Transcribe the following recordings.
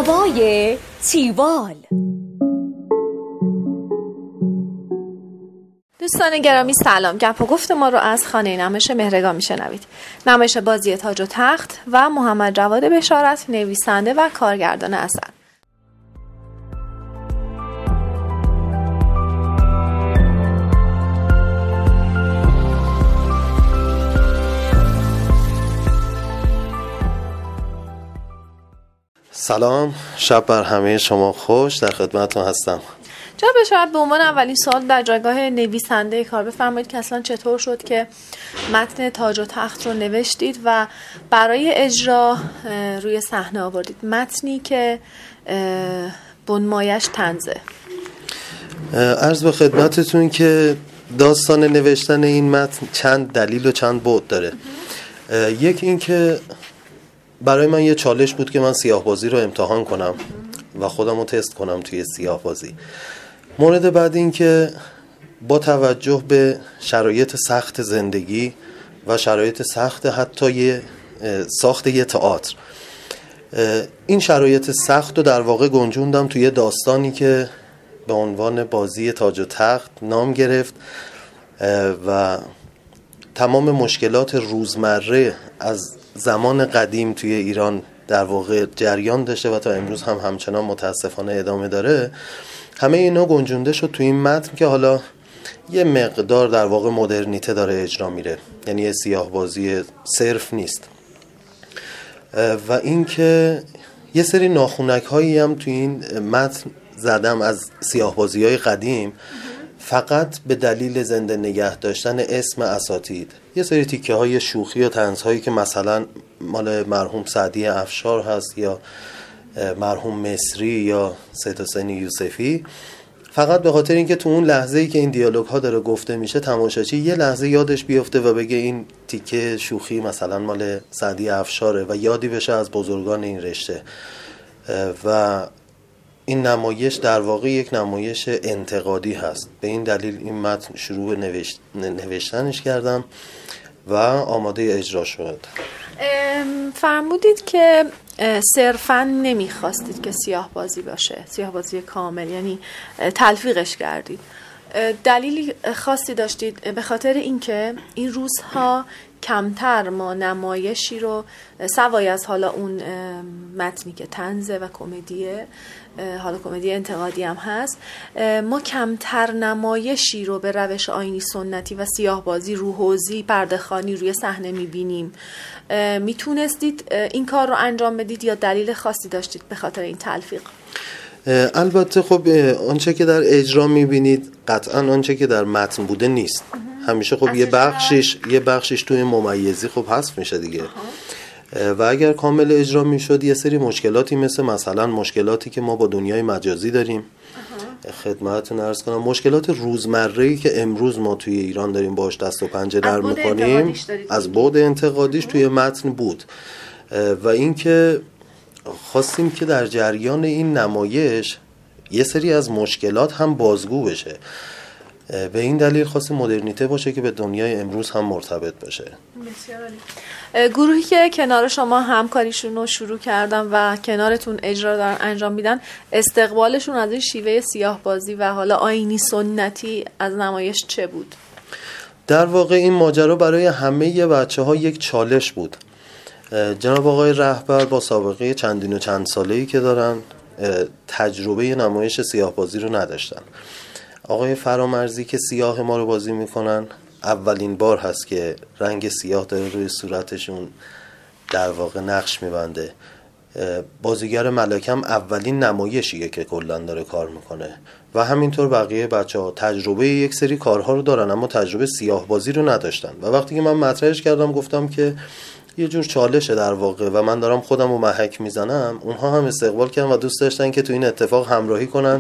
هوای تیوال. دوستان گرامی سلام. گپ و گفت ما رو از خانه نمایش مهرگان میشنوید. نمایش بازی تاج و تخت و محمد جواد بشارت نویسنده و کارگردان اثر. سلام، شب بر همه شما خوش. در خدمتتون هستم. جناب بشارت، به عنوان اولین سوال در جایگاه نویسنده کار بفرمایید که اصلا چطور شد که متن تاج و تخت رو نوشتید و برای اجرا روی صحنه آوردید، متنی که بنمایش طنزه. عرض به خدمتتون که داستان نوشتن این متن چند دلیل و چند بعد داره. یک این که برای من یه چالش بود که من سیاه‌بازی رو امتحان کنم و خودم رو تست کنم توی سیاه‌بازی. مورد بعد این که با توجه به شرایط سخت زندگی و شرایط سخت حتی ساخت یه تئاتر، این شرایط سخت رو در واقع گنجوندم توی داستانی که به عنوان بازی تاج و تخت نام گرفت و تمام مشکلات روزمره از زمان قدیم توی ایران در واقع جریان داشته و تا امروز هم همچنان متاسفانه ادامه داره. همه اینا گنجونده شد توی این متن که حالا یه مقدار در واقع مدرنیته داره اجرا میره، یعنی یه سیاه‌بازی صرف نیست. و این که یه سری ناخنک هایی هم توی این متن زدم از سیاه‌بازی‌های قدیم، فقط به دلیل زنده نگه داشتن اسم اساتید. یه سری تیکه های شوخی و طنز هایی که مثلا مال مرحوم سعدی افشار هست یا مرحوم مصری یا سید حسین یوسفی، فقط به خاطر اینکه تو اون لحظه‌ای که این دیالوگ ها داره گفته میشه تماشاچی یه لحظه یادش بیفته و بگه این تیکه شوخی مثلا مال سعدی افشاره و یادی بشه از بزرگان این رشته. و این نمایش در واقع یک نمایش انتقادی هست. به این دلیل این متن شروع به نوشتنش کردم و آماده اجرا شد. فرمودید که صرفاً نمیخواستید که سیاه بازی باشه، سیاه بازی کامل، یعنی تلفیقش کردید. دلیلی خاصی داشتید؟ به خاطر اینکه این روزها کمتر ما نمایشی رو سوای از حالا اون متنی که طنزه و کمدیه، حالا کمدی انتقادی هم هست، ما کمتر نمایشی رو به روش آیینی سنتی و سیاه بازی روحوزی پرده‌خوانی روی صحنه میبینیم. میتونستید این کار رو انجام بدید یا دلیل خاصی داشتید به خاطر این تلفیق؟ البته خب آنچه که در اجرا میبینید قطعا آنچه که در متن بوده نیست. همیشه خب یه بخشش توی ممیزی خب حذف میشه دیگه. و اگر کامل اجرا میشد یه سری مشکلاتی مثلا مشکلاتی که ما با دنیای مجازی داریم، خدمتتون عرض کنم مشکلات روزمره‌ای که امروز ما توی ایران داریم باهاش دست و پنجه در می‌کنیم، از بعد انتقادیش توی متن بود. و اینکه خواستیم که در جریان این نمایش یه سری از مشکلات هم بازگو بشه. به این دلیل خواستیم مدرنیته باشه که به دنیای امروز هم مرتبط باشه. بسیار عالی. گروهی که کنار شما همکاریشون رو شروع کردن و کنارتون اجرا دارن انجام میدن، استقبالشون از این شیوه سیاه بازی و حالا آیینی سنتی از نمایش چه بود؟ در واقع این ماجرا برای همه بچه‌ها یک چالش بود. جناب آقای رهبر با سابقه چندین و چند ساله‌ای که دارن تجربه نمایش سیاه بازی رو نداشتن. آقای فرامرزی که سیاه ما رو بازی میکنن، اولین بار هست که رنگ سیاه داره روی صورتشون در واقع نقش میبنده. بازیگر ملکم اولین نمایشیه که کلن داره کار میکنه و همینطور بقیه بچه‌ها تجربه یک سری کارها رو دارن اما تجربه سیاه بازی رو نداشتن. و وقتی که من مطرحش کردم گفتم که یه جور چالشه در واقع و من دارم خودم رو محک میزنم، اونها هم استقبال کردن و دوست داشتن که تو این اتفاق همراهی کنن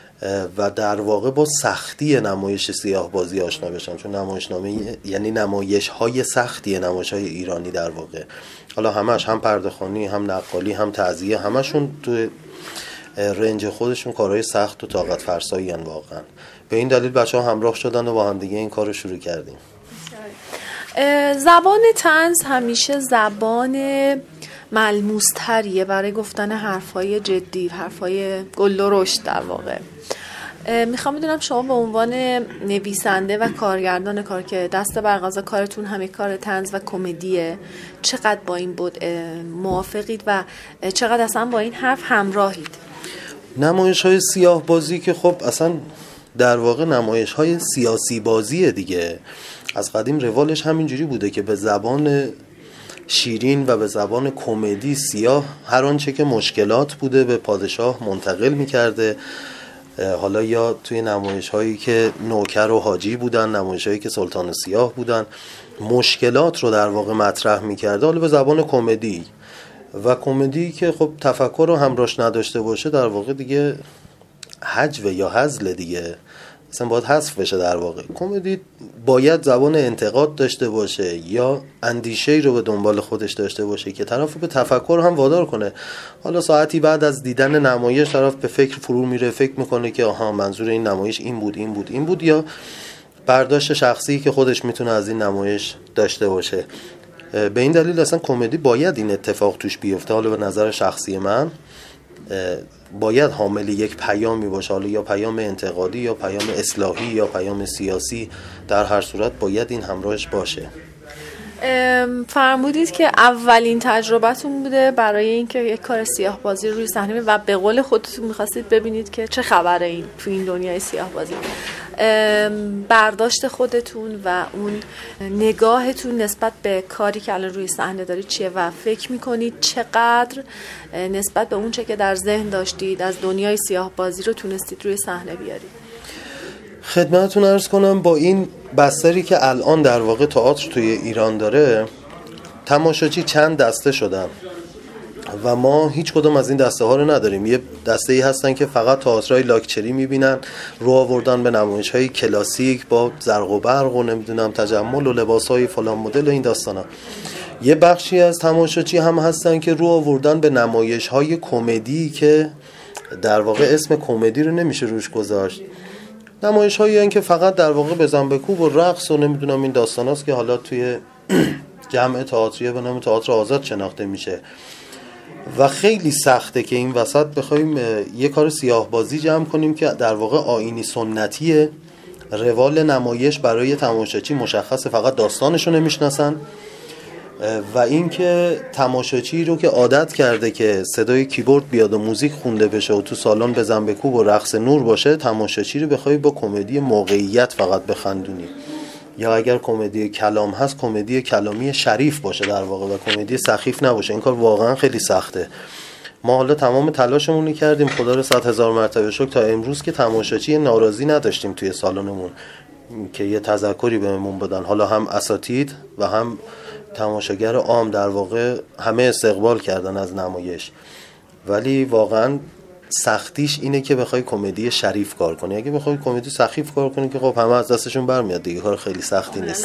و در واقع با سختی نمایش سیاه بازی آشنا بشن، چون نمایشنامه یعنی نمایش های سختی، نمایش های ایرانی در واقع حالا همش هم پرده‌خوانی هم نقالی هم تعزیه همشون تو رنج خودشون کارهای سخت و طاقت فرسایی ان واقعا. به این دلیل بچه‌ها همراه شدن و با هم دیگه این کارو شروع کردیم. زبان طنز همیشه زبان ملموس‌تریه برای گفتن حرفای جدی، حرفای گل و رشد در واقع. میخوام بدونم شما به عنوان نویسنده و کارگردان کار که دست برقضا کارتون همه کار طنز و کمدیه، چقدر با این بود موافقید و چقدر اصلا با این حرف همراهید؟ نمایش‌های سیاه بازی که خب اصلا در واقع نمایش‌های سیاسی بازیه دیگه، از قدیم روالش همینجوری بوده که به زبان شیرین و به زبان کمدی سیاه هر آنچه که مشکلات بوده به پادشاه منتقل می‌کرده. حالا یا توی نمایش‌هایی که نوکر و حاجی بودن، نمایش‌هایی که سلطان سیاه بودن، مشکلات رو در واقع مطرح می‌کرده، حالا به زبان کمدی. و کمدی که خب تفکر رو همراش نداشته باشه در واقع دیگه هجو یا هزل دیگه، اصلا باید حذف بشه. در واقع کمدی باید زبان انتقاد داشته باشه یا اندیشه‌ای رو به دنبال خودش داشته باشه که طرف رو به تفکر هم وادار کنه. حالا ساعتی بعد از دیدن نمایش طرف به فکر فرو میره، فکر میکنه که آها منظور این نمایش این بود، یا برداشت شخصی که خودش میتونه از این نمایش داشته باشه. به این دلیل اصلا کمدی باید این اتفاق توش بیفته. حالا به نظر شخصی من باید حامل یک پیامی باشه، حالا یا پیام انتقادی یا پیام اصلاحی یا پیام سیاسی، در هر صورت باید این همراهش باشه. فرمودید که اولین تجربتون بوده برای اینکه یک کار سیاه بازی روی صحنه و به قول خودتون می‌خواستید ببینید که چه خبره این تو این دنیای سیاه بازی. برداشت خودتون و اون نگاهتون نسبت به کاری که الان روی صحنه دارید چیه و فکر میکنید چقدر نسبت به اون چه که در ذهن داشتید از دنیای سیاه بازی رو تونستید روی صحنه بیارید؟ خدمتتون عرض کنم با این بستری که الان در واقع تئاتر توی ایران داره، تماشاچی چند دسته شدن و ما هیچ کدوم از این دسته ها رو نداریم. یه دسته ای هستن که فقط تئاترای لاکچری میبینن، رو آوردن به نمایش های کلاسیک با زرق و برق و نمیدونم تجمل و لباس های فلان مدل و این داستانا. یه بخشی از تماشاچی هم هستن که رو آوردن به نمایش های کمدی که در واقع اسم کمدی رو نمیشه روش گذاشت. نمایش هایی هستن که فقط در واقع بزن بکوب و رقص و نمیدونم این داستاناست که حالا توی جمع تئاتریه به نام تئاتر آزاد شناخته میشه. و خیلی سخته که این وسط بخوایم یه کار سیاه بازی جمع کنیم که در واقع آیینی سنتیه، روال نمایش برای تماشاچی مشخصه، فقط داستانشو نمیشناسن. و اینکه تماشاچی رو که عادت کرده که صدای کیبورد بیاد و موزیک خونده بشه و تو سالن بزن بکوب و رقص نور باشه، تماشاچی رو بخوای با کمدی موقعیت فقط بخندونی، یا اگر کمدی کلام هست کمدی کلامی شریف باشه در واقع و کمدی سخیف نباشه. این کار واقعا خیلی سخته. ما حالا تمام تلاشمون رو کردیم، خدا رو 100,000 مرتبه شکر تا امروز که تماشاچی ناراضی نداشتیم توی سالنمون که یه تذکری بهمون بدن. حالا هم اساتید و هم تماشاگر عام در واقع همه استقبال کردن از نمایش، ولی واقعا سختیش اینه که بخوای کمدی شریف کار کنی. اگه بخوای کمدی سخیف کار کنی که خب همه از دستشون برمیاد دیگه، کار خیلی سختی نیست.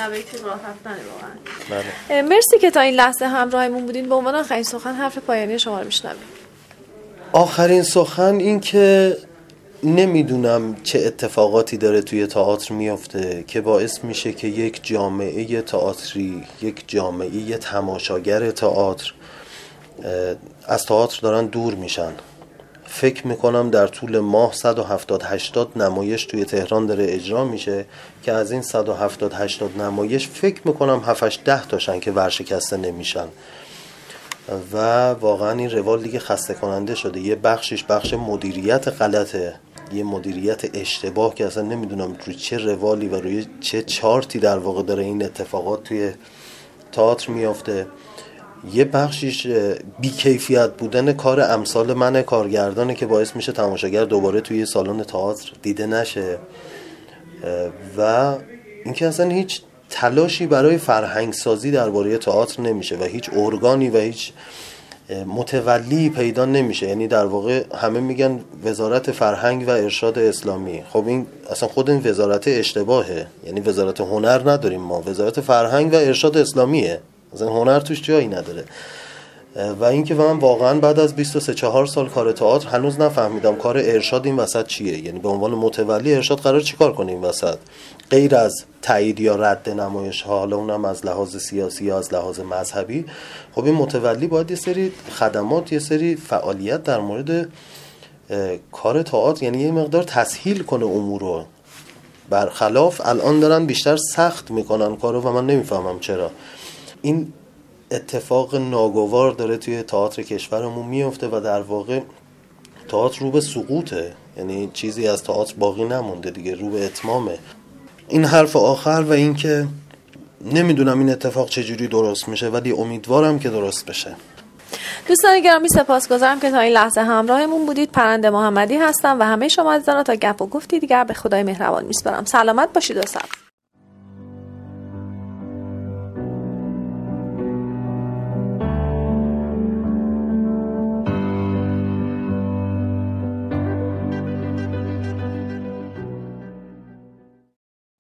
مرسی که تا این لحظه همراهمون بودین. به عنوان آخرین سخن حرف پایانی شما رو میشنویم. آخرین سخن این که نمیدونم چه اتفاقاتی داره توی تئاتر میفته که باعث میشه که یک جامعه تئاتری، یک جامعه تماشاگر تئاتر از تئاتر دارن دور میشن. فکر میکنم در طول ماه 170-80 نمایش توی تهران داره اجرا میشه که از این 170-80 نمایش فکر میکنم 7-10 تاشن که ورشکسته نمیشن و واقعا این روال دیگه خسته کننده شده. یه بخشش بخش مدیریت غلطه، یه مدیریت اشتباه که اصلا نمیدونم روی چه روالی و روی چه چارتی در واقع داره این اتفاقات توی تئاتر میافته. یه بخشش بیکیفیت بودن کار امثال من کارگردانه که باعث میشه تماشاگر دوباره توی سالن تئاتر دیده نشه و اینکه اصلا هیچ تلاشی برای فرهنگ سازی درباره تئاتر نمیشه و هیچ ارگانی و هیچ متولی پیدا نمیشه. یعنی در واقع همه میگن وزارت فرهنگ و ارشاد اسلامی، خب این اصلا خود این وزارت اشتباهه. یعنی وزارت هنر نداریم ما، وزارت فرهنگ و ارشاد اسلامیه، اصلا هنر توش جایی نداره. و اینکه من واقعا بعد از 23-4 سال کار تئاتر هنوز نفهمیدم کار ارشاد این وسط چیه. یعنی به عنوان متولی ارشاد قرار چیکار کنه این وسط غیر از تایید یا رد نمایش ها، حالا اونم از لحاظ سیاسی یا از لحاظ مذهبی. خب این متولی باید یه سری خدمات، یه سری فعالیت در مورد کار تئاتر، یعنی یه مقدار تسهیل کنه امورو. برخلاف الان دارن بیشتر سخت میکنن کارو و من نمیفهمم چرا. این اتفاق ناگوار داره توی تئاتر کشورمون میفته و در واقع تئاتر رو به سقوطه، یعنی چیزی از تئاتر باقی نمونده دیگه، رو به اتمامه. این حرف آخر و این که نمیدونم این اتفاق چجوری درست میشه ولی امیدوارم که درست بشه. دوستان گرامی سپاسگزارم که تا این لحظه همراهمون بودید. پرنده محمدی هستم و همه شما عزیزان تا گپ و گفتی دیگر به خدای مهربان میسپارم. سلامت باشید و صبر.